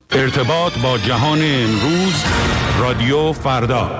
ارتباط با جهان امروز، رادیو فردا.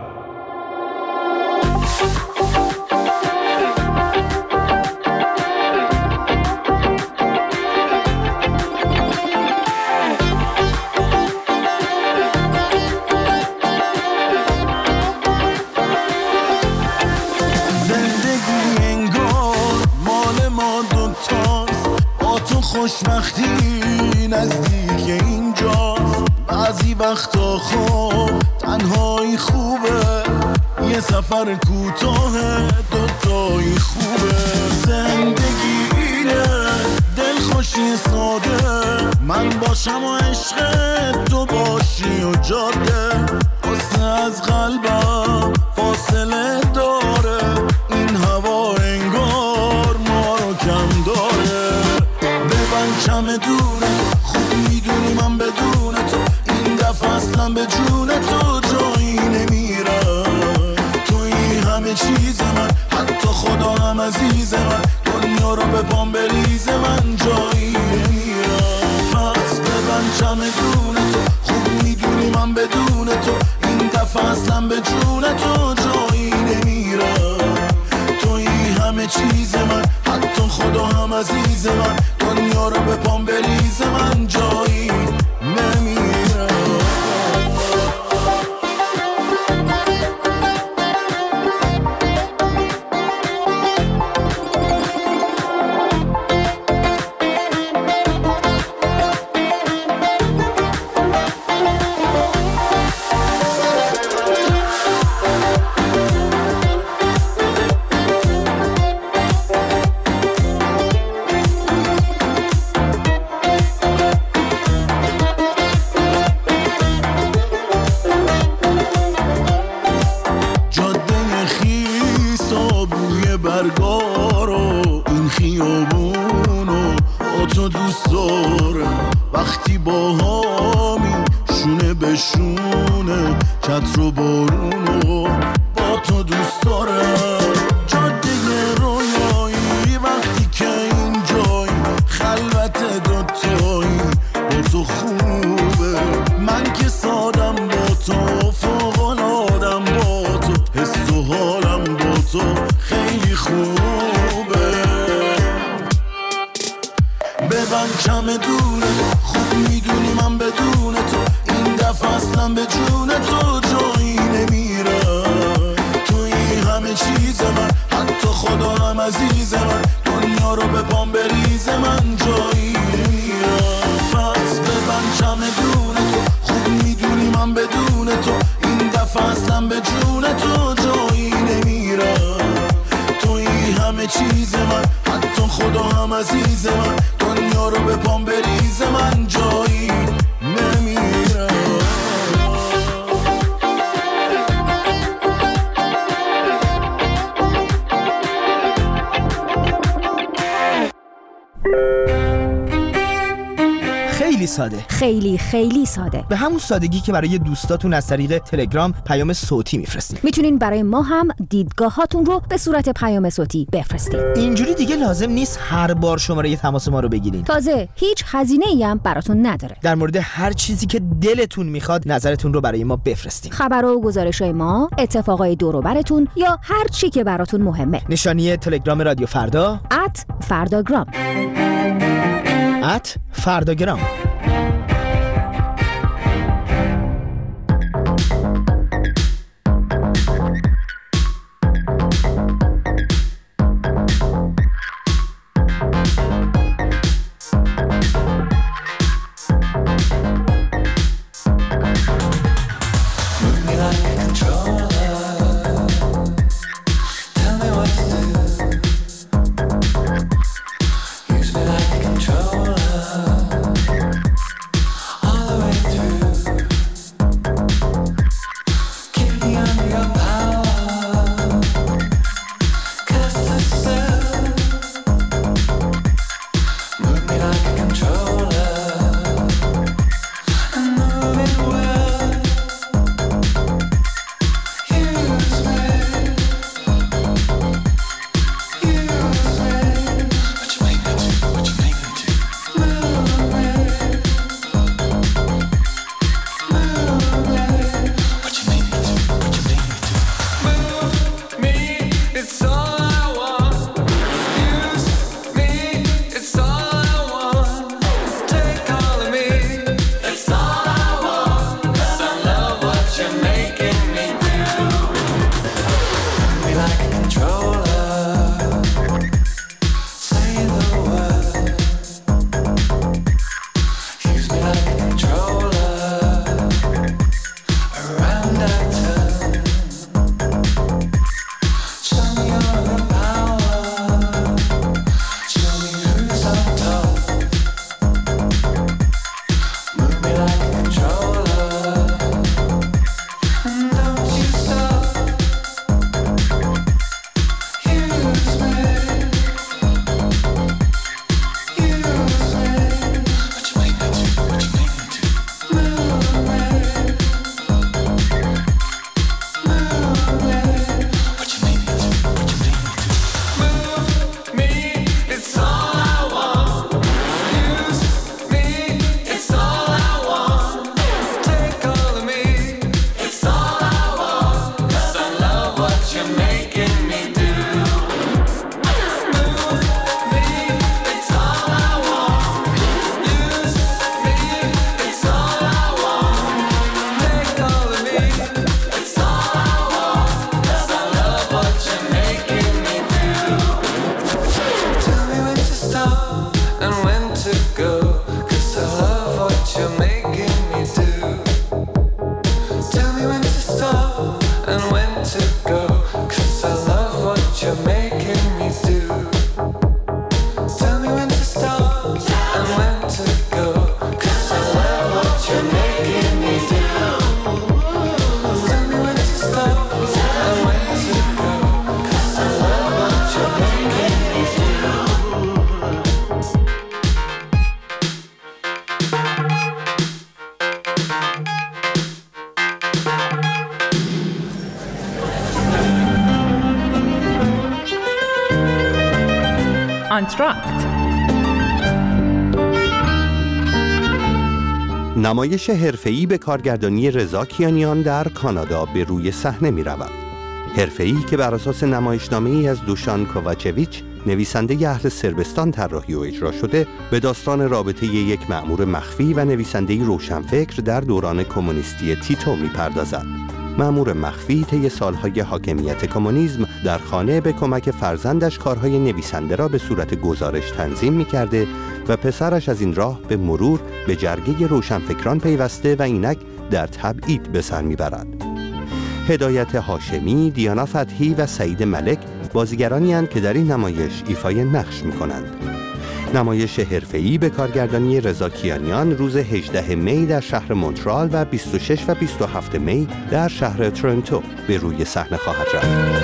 زندگی انگار مال ما دوتاست، با تو خوشبختی نزدیک اینجاست. بعضی وقتا خب تنهایی خوبه، یه سفر کوتاه دوتایی خوبه. زندگی اینه دلخوشی ساده، من باشم و عشق تو باشی و جاده. قصه از قلبم فاصله داره، این هوا انگار ما رو کم داره. ببند چمدونه، خوب میدونی من بدون تو این دفعه اصلا به جون تو جایی نمیرم. توی همه چیز من، حتی خدا هم عزیز من، دنیا رو به پام بریز من جایی نمیرم. پس ببند چمدونه تو، خوب میدونی من بدون تو این دفعه اصلا به جون تو جایی نمیرم. توی همه چیز من، حتی خدا هم عزیز من، دنیا رو به پام بریز من جایی نمیرم. برگارو این خیابونو با تو دوست دارم، وقتی با همی شونه به شونه چتر و بارونو با تو دوست دارم. جاده رویایی وقتی که اینجایی، خلوت دوتایی با تو خوبه. من که سادم با تو، فوق‌العاده‌ام با تو، حس و حالم با تو خیلی خوبه. ببند چمدونه، خوب میدونی من بدون تو این دفعه اصلا به جون تو جایی نمیرم. توی همه چیز من، حتی خدا هم عزیز من، دنیا رو به پام بریز من جایی نمیرم. پس ببند چمدونه تو، خوب میدونی من بدون تو این دفعه اصلا به جون تو جایی نمیرم. توی همه چیز من، حتی خدا هم عزیز من، دنیا رو به پام بریز من جایی نمیرم. خیلی ساده، خیلی ساده، به همون سادگی که برای دوستاتون از طریق تلگرام پیام صوتی میفرستید. میتونین برای ما هم دیدگاهاتون رو به صورت پیام صوتی بفرستید. اینجوری دیگه لازم نیست هر بار شماره تماس ما رو بگیرین. تازه هیچ هزینه‌ای هم براتون نداره. در مورد هر چیزی که دلتون میخواد نظرتون رو برای ما بفرستید. خبر و گزارش‌های ما، اتفاقای دور و براتون یا هر چی که براتون مهمه. نشانی تلگرام رادیو فردا @فرداگرام @فرداگرام. کانترکت. نمایش حرفه‌ای به کارگردانی رضا کیانیان در کانادا به روی صحنه می رود. حرفه‌ای که بر اساس نمایشنامه‌ای از دوشان کوواچویچ نویسنده اهل صربستان طراحی و اجرا شده، به داستان رابطه یک مأمور مخفی و نویسنده روشنفکر در دوران کمونیستی تیتو می‌پردازد. مأمور مخفی طی سالهای حاکمیت کمونیسم در خانه به کمک فرزندش کارهای نویسنده را به صورت گزارش تنظیم می‌کرده و پسرش از این راه به مرور به جرگه روشنفکران پیوسته و اینک در تبعید به سر می‌برد. هدایت هاشمی، دیانا فتحی و سعید ملک بازیگرانی هستند که در این نمایش ایفای نقش می‌کنند. نمایش حرفه‌ای به کارگردانی رضا کیانیان روز 18 می در شهر مونترال و 26 و 27 می در شهر تورنتو به روی صحنه خواهد رفت.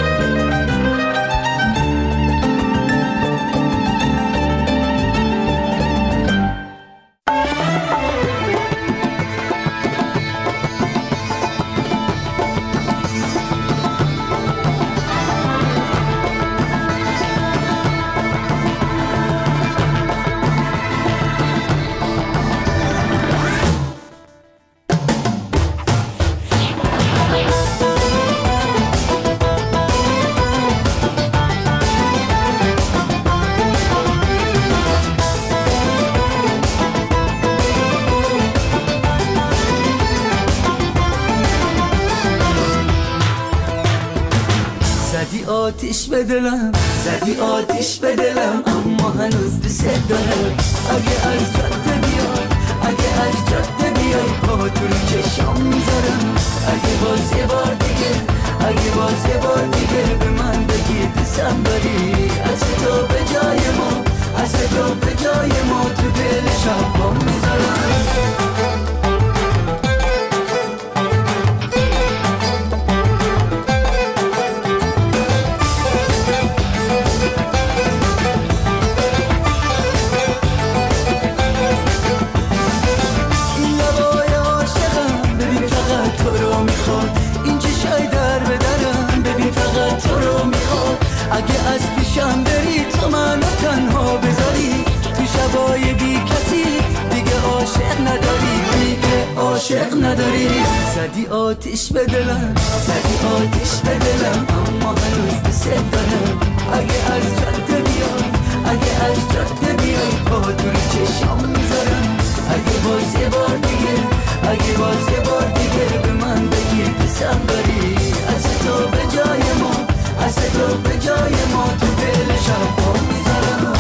آتیش به دلم، زدی آتیش به دلم، اما هنوز دوست دارم. اگه از جاده بیای، اگه از جاده بیای، پا تو رو چشام میذارم. اگه باز یه بار دیگه، اگه باز یه بار دیگه به من بگی دوستم داری، از تو به جای ما، از تو به جای ما تو دل شب میذارم. اگه از پیشم بری تو منو تنها بذاری، تو شبای بی کسی دیگه عاشق نداری، دیگه عاشق نداری. زدی آتیش به دلم، زدی آتیش به دلم، اما هنوز دوست دارم. اگه از جاده بیای، اگه از جاده بیای، پا تو رو چشام میذارم. اگه باز یه بار دیگه، اگه باز یه بار دیگه به من بگی دوستم داری، از تو به جای ما، از تو به جای ما تو دل شب ها میذارم.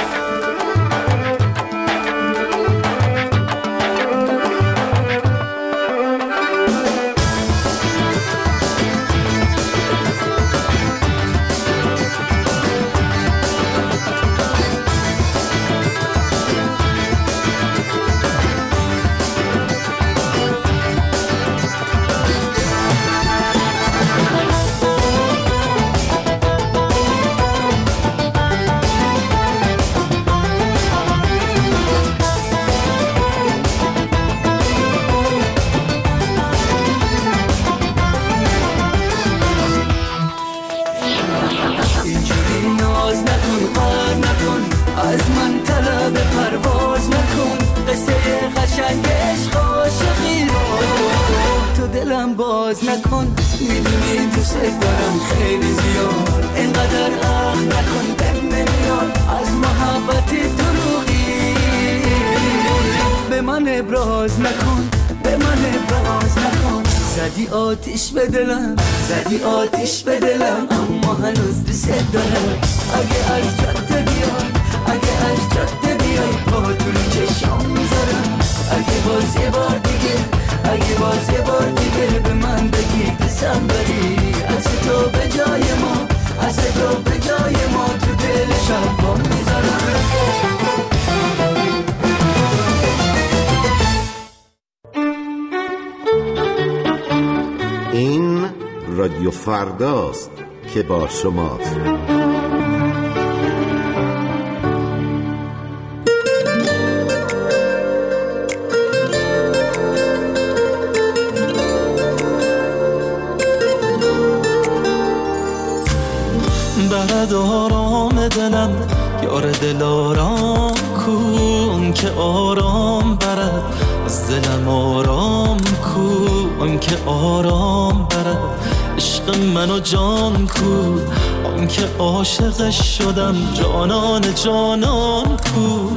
باز نکن، میدونی دوست دارم خیلی زیاد، اینقدر عقل نکن دم نمیاد از محبت دروغی. به من ابراز نکن، به من ابراز نکن. زدی آتیش به دلم، زدی آتیش به دلم، اما هنوز دوست دارم. اگه از جاده بیای، اگه از جاده بیای، پا تو رو چشام میذارم. اگه باز یه بار دیگه، اگه باز یه بار دیگه به من بگی دوستم داری، از تو به جای ما، از تو به جای ما تو دل شب ها میذارم. این رادیو فرداست که با شماست. برد آرام دلم، کار دلارام کن که آرام برد از دلم، آرام کن که آرام برد عشق منو جان کو، آن که عاشقش شدم جانان جانان کو.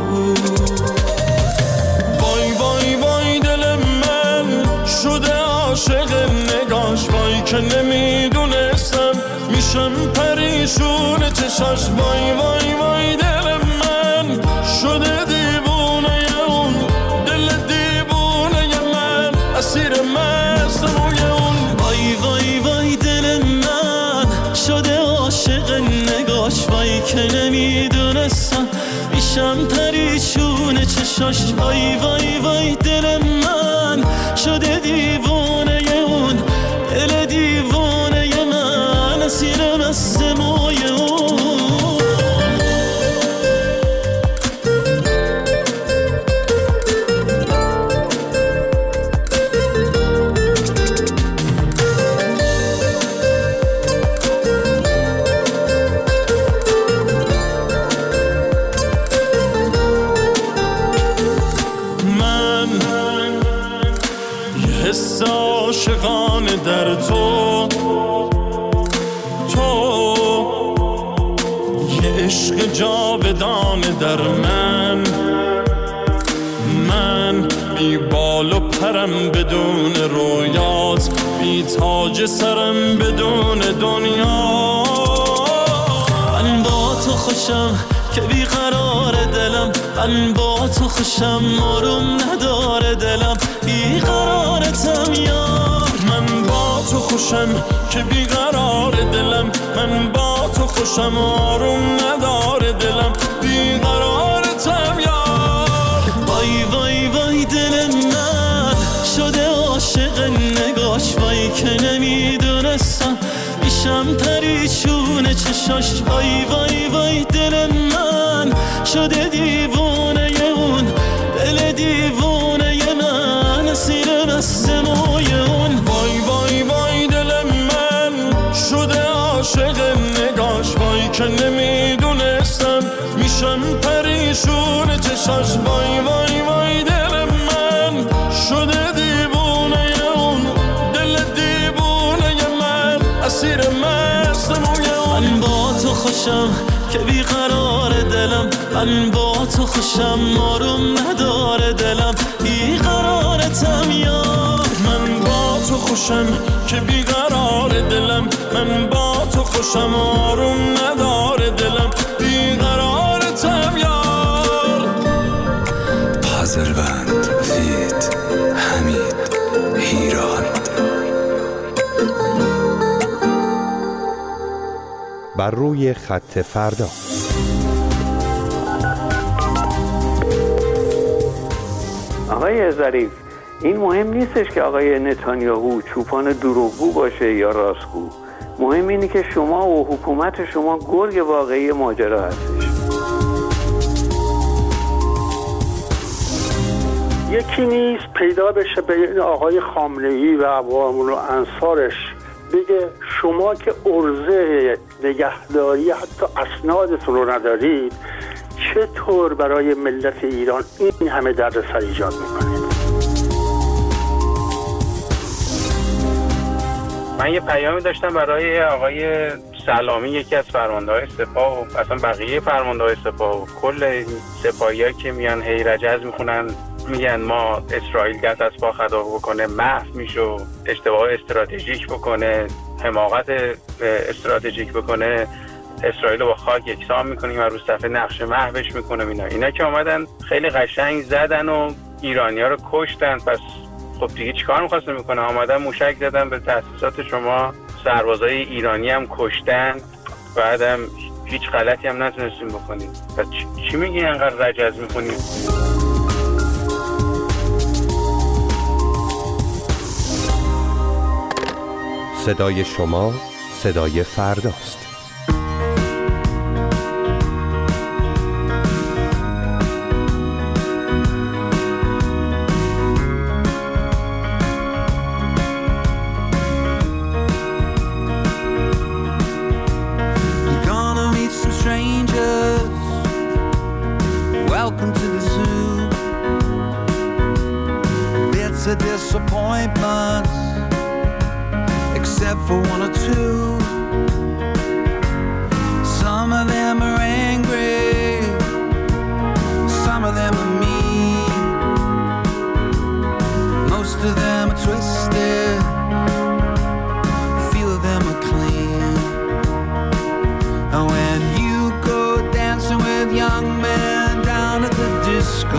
وای وای وای دل من شده عاشق نگاش، وای که نمیدونستم میشم پریشون چشاش. وای وای وای دل من شده دیوونه اون، دل دیوونه من اسیر مست روی اون. وای وای وای دل من شده عاشق نگاش، وای که نمیدونستم میشم پریشون چشاش. وای وای وای دل من شده دیوونه اون، دل دیوونه من اسیر مست موی اون. حس عاشقانه در تو، یه عشق جاودانه در من بی بال و پرم بدون رویات، بی تاج سرم بدون دنیا. من با تو خوشم که بی قرار دلم، من با تو خوشم آروم نداره دلم، بی قرارتم یار. من با تو خوشم که بی قرار دلم، من با تو خوشم آروم نداره دلم، بی قرارتم یار. وای وای وای دل من شده عاشق نگاش، وای که نمیدونستم میشم پریشون چشاش. وای وای وای دل من شده دیوونه اون، دل دیوونه من اسیر مست موی اون. وای وای وای دل من شده عاشق نگاش، وای که نمیدونستم میشم پریشون چشاش. وای وای وای دل من شده دیوونه اون، دل دیوونه من اسیر مست موی اون. من با تو خوشم که بی قرار دلم، من با تو خوشم آروم نداره دلم، بی قرارتم یار. من با تو خوشم که بی قرار دلم، من با تو خوشم آروم نداره دلم، بی قرارتم یار. پازلبند فیت حمید ایران. بر روی خط فردا. آقای ظریف، این مهم نیستش که آقای نتانیاهو چوپان دروغگو باشه یا راستگو، مهم اینه که شما و حکومت شما گرگ واقعی ماجرا هستش. یکی نیست پیدا بشه به آقای خامنه‌ای و عوام و انصارش بگه شما که عرضه نگهداری حتی اسنادتون رو ندارید، چطور برای ملت ایران این همه دردسر ایجاد میکنید؟ من یه پیامی داشتم برای آقای سلامی، یکی از فرمانده‌های سپاه و اصلا بقیه فرمانده‌های سپاه و کل سپاهی‌ها که میان هی رجز میخونن میگن ما اسرائیل دست از پا خطا بکنه محو میشه، اشتباه استراتژیک بکنه، حماقت استراتژیک بکنه، اسرائیل رو با خاک یکسان میکنیم و رو صفحه نقشه محوش میکنیم. اینا که اومدن خیلی قشنگ زدن و ایرانی‌ها رو کشتن، پس خب دیگه چیکار می‌خواستن میکنن؟ اومدن موشک زدن به تأسیسات شما، سربازای ایرانی هم کشتن، بعدم هیچ غلطی هم نتونستیم بکنیم. پس چی میگی انقدر رجز میکنیم؟ صدای شما صدای فرداست. You're gonna meet some strangers of disappointments, except for one or two. Some of them are angry, some of them are mean, most of them are twisted, a few of them are clean. And when you go dancing with young men down at the disco,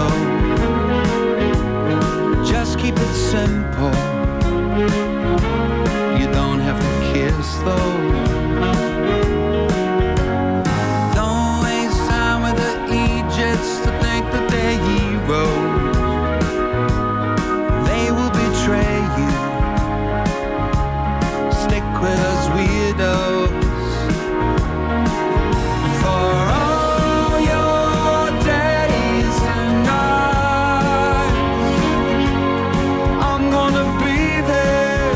just keep it simple. You don't have to kiss though. Don't waste time with the Egypts to think that they're heroes. They will betray you. Stick with us weirdos. For all your days and nights, I'm gonna be there.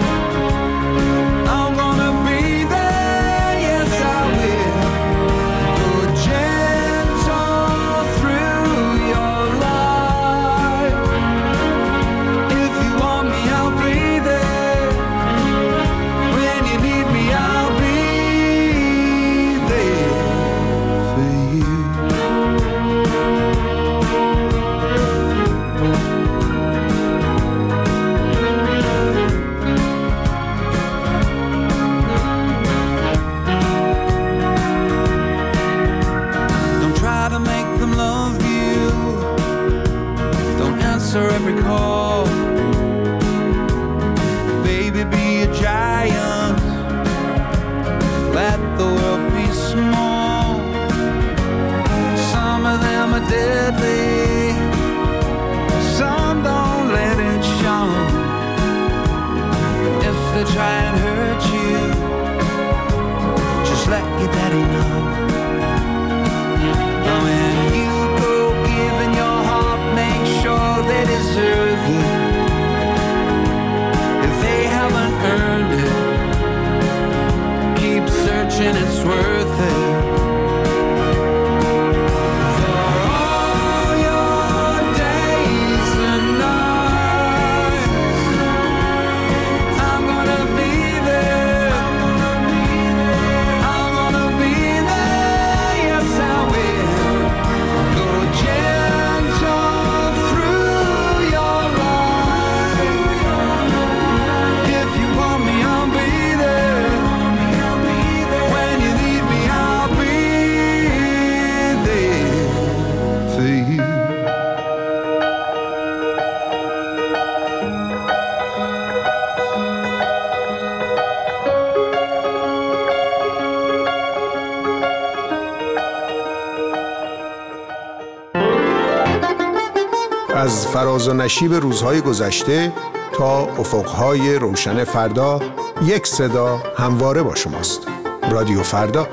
I'm gonna be there, yes I will. Go gentle through your life. If you want me, I'll be there. When you need me, I'll be there for you. Don't try to make them love you. Don't answer every call. Baby, be a giant. Let the world be small. Some of them are deadly, some don't let it show. If they try and hurt you, just let your daddy know. And when you go giving your heart, make sure they deserve it. If they haven't earned it, keep searching, it's worth it. For all your days and nights, I'm gonna be there. I'm gonna be there, yes I will. Go gentle through your life. If you want me, I'll be there. When you need me, I'll be there for you. از فراز و نشیب روزهای گذشته تا افقهای روشن فردا، یک صدا همواره با شماست. رادیو فردا.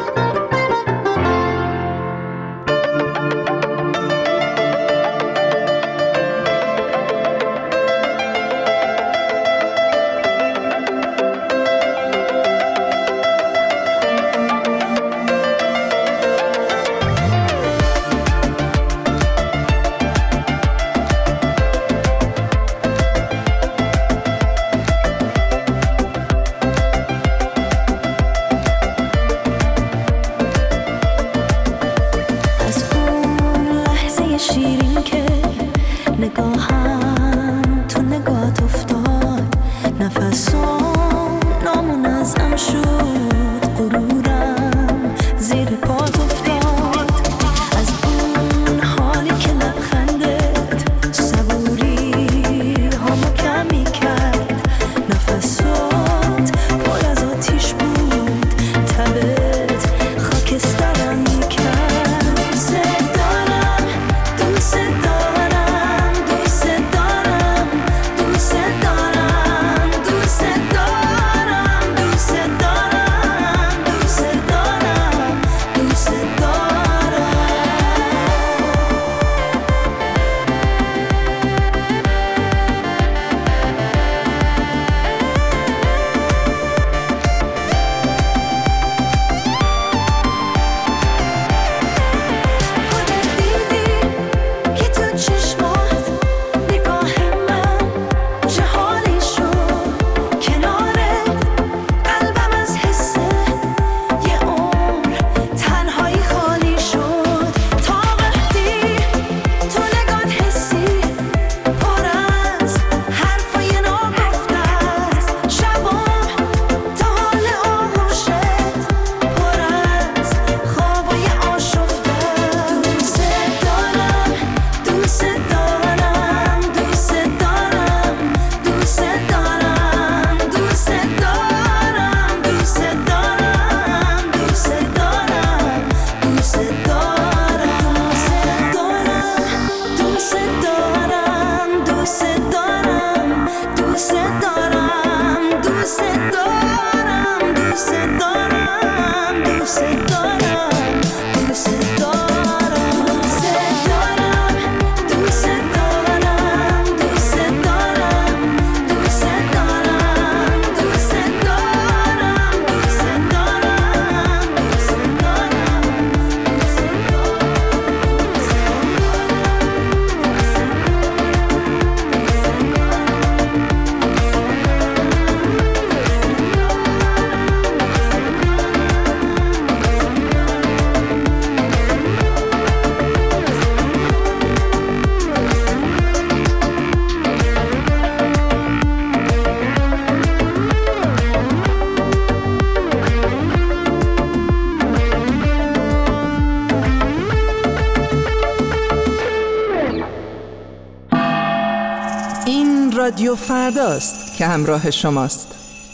این رادیو فرداست که همراه شماست.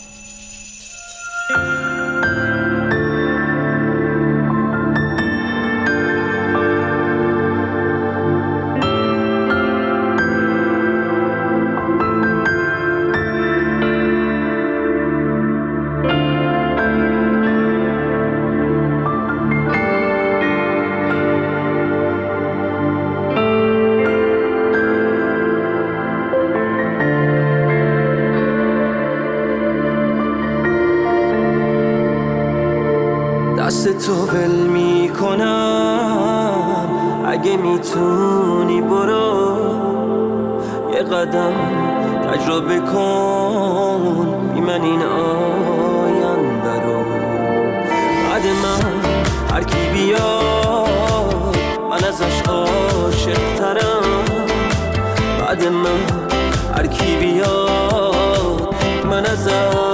دست تو ول میکنم، اگه میتونی برو یه قدم تجربه کن بی من این آینده رو. بعد من هر کی بیاد من ازش عاشق ترم، بعد من هر کی بیاد من ازش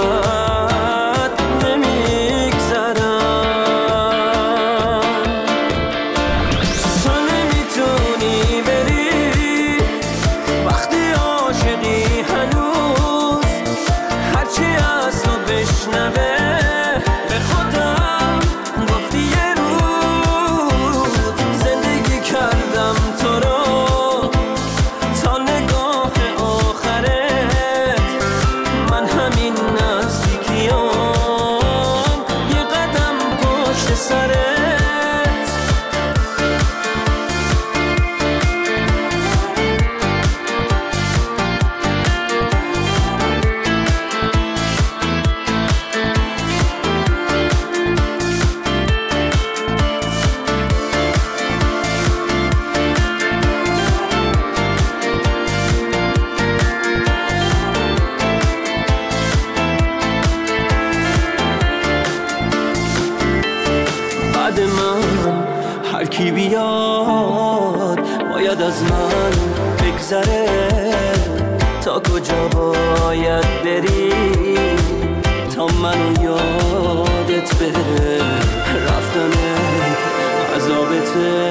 کی بیاد باید از من بگذره، تا کجا باید بری تا منو یادت بره. رفتنت عذابته،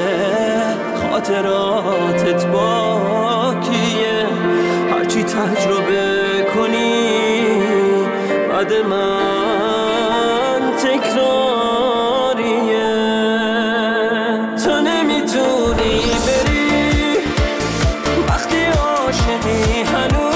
خاطراتت باکیه، هرچی تجربه کنی بعد من تکراریه. تو نمیتونی بری وقتی عاشقی هنوز،